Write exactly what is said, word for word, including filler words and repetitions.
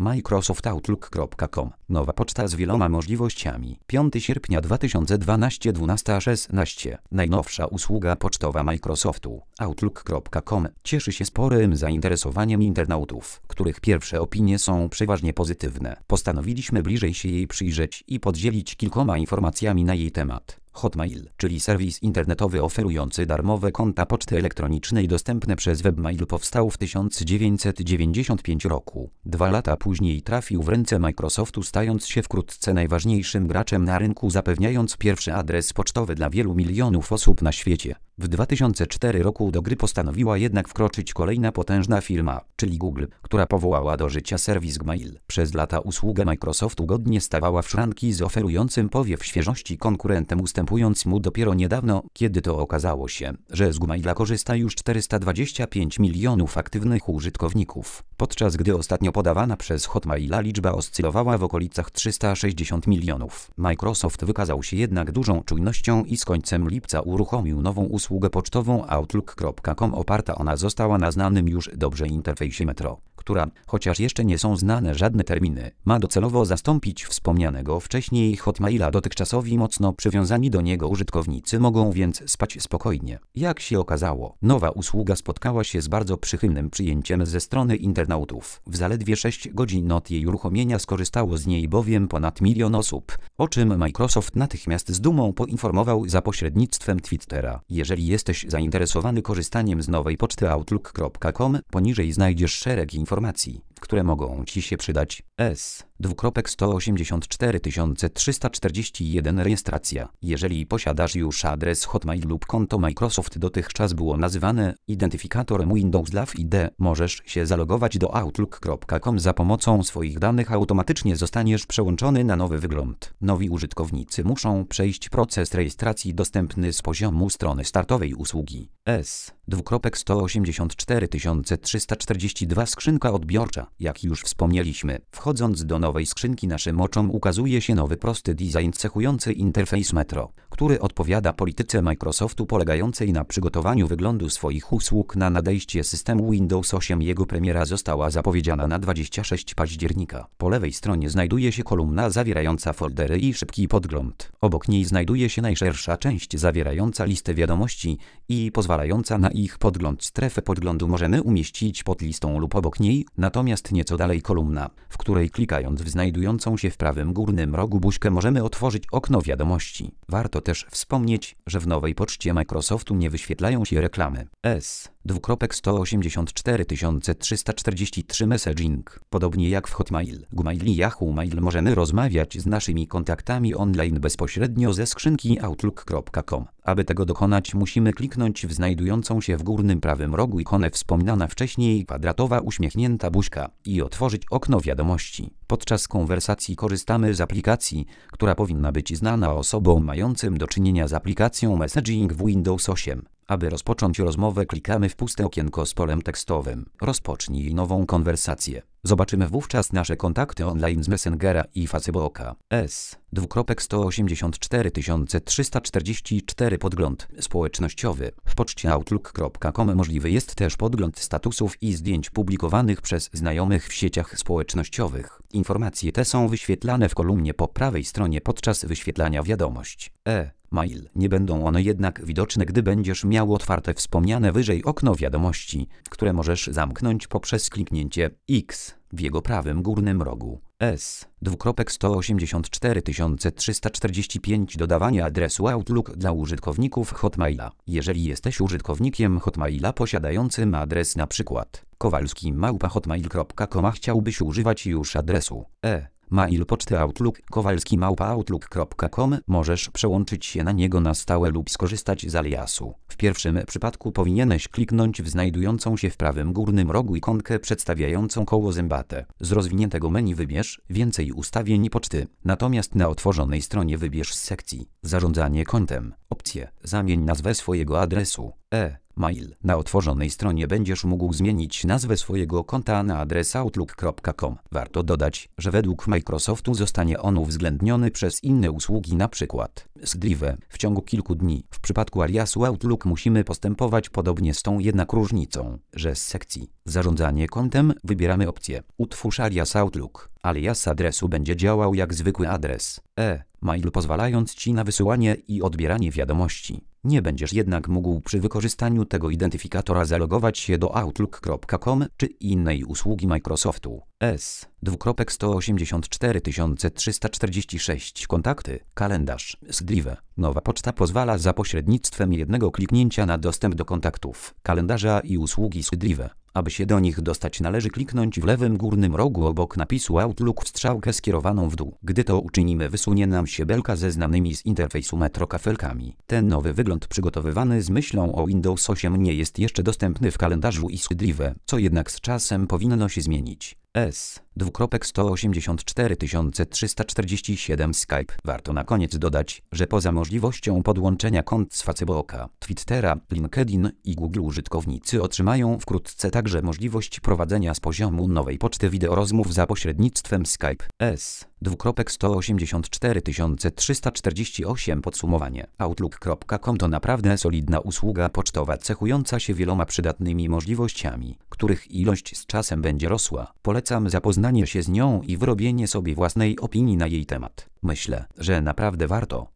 Microsoft Outlook kropka com. Nowa poczta z wieloma możliwościami. piątego sierpnia dwa tysiące dwunastego, dwunasta szesnaście. Najnowsza usługa pocztowa Microsoftu. Outlook kropka com cieszy się sporym zainteresowaniem internautów, których pierwsze opinie są przeważnie pozytywne. Postanowiliśmy bliżej się jej przyjrzeć i podzielić kilkoma informacjami na jej temat. Hotmail, czyli serwis internetowy oferujący darmowe konta poczty elektronicznej dostępne przez webmail, powstał w tysiąc dziewięćset dziewięćdziesiątym piątym roku. Dwa lata później trafił w ręce Microsoftu, stając się wkrótce najważniejszym graczem na rynku, zapewniając pierwszy adres pocztowy dla wielu milionów osób na świecie. W dwa tysiące czwartym roku do gry postanowiła jednak wkroczyć kolejna potężna firma, czyli Google, która powołała do życia serwis Gmail. Przez lata usługę Microsoftu godnie stawała w szranki z oferującym powiew świeżości konkurentem, ustępując mu dopiero niedawno, kiedy to okazało się, że z Gmaila korzysta już czterysta dwadzieścia pięć milionów aktywnych użytkowników, podczas gdy ostatnio podawana przez Hotmaila liczba oscylowała w okolicach trzysta sześćdziesiąt milionów. Microsoft wykazał się jednak dużą czujnością i z końcem lipca uruchomił nową usługę Usługę pocztową Outlook kropka com. Oparta ona została na znanym już dobrze interfejsie Metro, która, chociaż jeszcze nie są znane żadne terminy, ma docelowo zastąpić wspomnianego wcześniej Hotmaila. Dotychczasowi mocno przywiązani do niego użytkownicy mogą więc spać spokojnie. Jak się okazało, nowa usługa spotkała się z bardzo przychylnym przyjęciem ze strony internautów. W zaledwie sześć godzin od jej uruchomienia skorzystało z niej bowiem ponad milion osób, o czym Microsoft natychmiast z dumą poinformował za pośrednictwem Twittera. Jeżeli jesteś zainteresowany korzystaniem z nowej poczty Outlook kropka com, poniżej znajdziesz szereg informacji, które mogą Ci się przydać. S. dwukropek sto osiemdziesiąt cztery tysiące trzysta czterdzieści jeden rejestracja. Jeżeli posiadasz już adres Hotmail lub konto Microsoft, dotychczas było nazywane identyfikatorem Windows Live I D, możesz się zalogować do Outlook kropka com. Za pomocą swoich danych automatycznie zostaniesz przełączony na nowy wygląd. Nowi użytkownicy muszą przejść proces rejestracji dostępny z poziomu strony startowej usługi. S. dwukropek sto osiemdziesiąt cztery tysiące trzysta czterdzieści dwa. Skrzynka odbiorcza. Jak już wspomnieliśmy, wchodząc do nowej skrzynki naszym oczom ukazuje się nowy prosty design cechujący interfejs Metro, który odpowiada polityce Microsoftu polegającej na przygotowaniu wyglądu swoich usług na nadejście systemu Windows osiem. Jego premiera została zapowiedziana na dwudziestego szóstego października. Po lewej stronie znajduje się kolumna zawierająca foldery i szybki podgląd. Obok niej znajduje się najszersza część zawierająca listę wiadomości i pozwalająca na ich podgląd. Strefę podglądu możemy umieścić pod listą lub obok niej, natomiast nieco dalej kolumna, w której klikając w znajdującą się w prawym górnym rogu buźkę możemy otworzyć okno wiadomości. Warto też wspomnieć, że w nowej poczcie Microsoftu nie wyświetlają się reklamy. S. dwukropek sto osiemdziesiąt cztery tysiące trzysta czterdzieści trzy Messaging. Podobnie jak w Hotmail, Gmail i Yahoo Mail możemy rozmawiać z naszymi kontaktami online bezpośrednio ze skrzynki Outlook kropka com. Aby tego dokonać, musimy kliknąć w znajdującą się w górnym prawym rogu ikonę wspomniana wcześniej kwadratowa uśmiechnięta buźka i otworzyć okno wiadomości. Podczas konwersacji korzystamy z aplikacji, która powinna być znana osobom mającym do czynienia z aplikacją Messaging w Windows osiem. Aby rozpocząć rozmowę, klikamy w puste okienko z polem tekstowym. Rozpocznij nową konwersację. Zobaczymy wówczas nasze kontakty online z Messengera i Facebooka. S. dwukropek sto osiemdziesiąt cztery tysiące trzysta czterdzieści cztery. Podgląd społecznościowy. W poczcie Outlook kropka com możliwy jest też podgląd statusów i zdjęć publikowanych przez znajomych w sieciach społecznościowych. Informacje te są wyświetlane w kolumnie po prawej stronie podczas wyświetlania wiadomość. E. Mail. Nie będą one jednak widoczne, gdy będziesz miał otwarte wspomniane wyżej okno wiadomości, które możesz zamknąć poprzez kliknięcie X w jego prawym górnym rogu. S. dwukropek sto osiemdziesiąt cztery tysiące trzysta czterdzieści pięć. Dodawanie adresu Outlook dla użytkowników Hotmaila. Jeżeli jesteś użytkownikiem Hotmaila posiadającym adres np. kowalski małpa hotmail kropka com, a chciałbyś używać już adresu e. mail poczty Outlook kowalski małpa outlook kropka com, możesz przełączyć się na niego na stałe lub skorzystać z aliasu. W pierwszym przypadku powinieneś kliknąć w znajdującą się w prawym górnym rogu ikonkę przedstawiającą koło zębate. Z rozwiniętego menu wybierz Więcej ustawień poczty, natomiast na otworzonej stronie wybierz z sekcji Zarządzanie kontem opcję Zamień nazwę swojego adresu e. Mail. Na otworzonej stronie będziesz mógł zmienić nazwę swojego konta na adres outlook kropka com. Warto dodać, że według Microsoftu zostanie on uwzględniony przez inne usługi, np. Scrive, w ciągu kilku dni. W przypadku aliasu Outlook musimy postępować podobnie, z tą jednak różnicą, że z sekcji Zarządzanie kontem wybieramy opcję Utwórz alias Outlook. Alias adresu będzie działał jak zwykły adres e-mail, pozwalając Ci na wysyłanie i odbieranie wiadomości. Nie będziesz jednak mógł przy wykorzystaniu tego identyfikatora zalogować się do outlook kropka com czy innej usługi Microsoftu. S. dwukropek sto osiemdziesiąt cztery tysiące trzysta czterdzieści sześć Kontakty. Kalendarz. Scrive. Nowa poczta pozwala za pośrednictwem jednego kliknięcia na dostęp do kontaktów, kalendarza i usługi Scrive. Aby się do nich dostać, należy kliknąć w lewym górnym rogu obok napisu Outlook w strzałkę skierowaną w dół. Gdy to uczynimy, wysunie nam się belka ze znanymi z interfejsu Metro kafelkami. Ten nowy wygląd, przygotowywany z myślą o Windows osiem, nie jest jeszcze dostępny w kalendarzu i Scrive, co jednak z czasem powinno się zmienić. S. dwukropek sto osiemdziesiąt cztery tysiące trzysta czterdzieści siedem Skype. Warto na koniec dodać, że poza możliwością podłączenia kont z Facebooka, Twittera, LinkedIn i Google, użytkownicy otrzymają wkrótce także możliwość prowadzenia z poziomu nowej poczty wideorozmów za pośrednictwem Skype. S. dwukropek sto osiemdziesiąt cztery tysiące trzysta czterdzieści osiem Podsumowanie. outlook kropka com to naprawdę solidna usługa pocztowa cechująca się wieloma przydatnymi możliwościami, których ilość z czasem będzie rosła. Polecam zapoznanie się z nią i wyrobienie sobie własnej opinii na jej temat. Myślę, że naprawdę warto.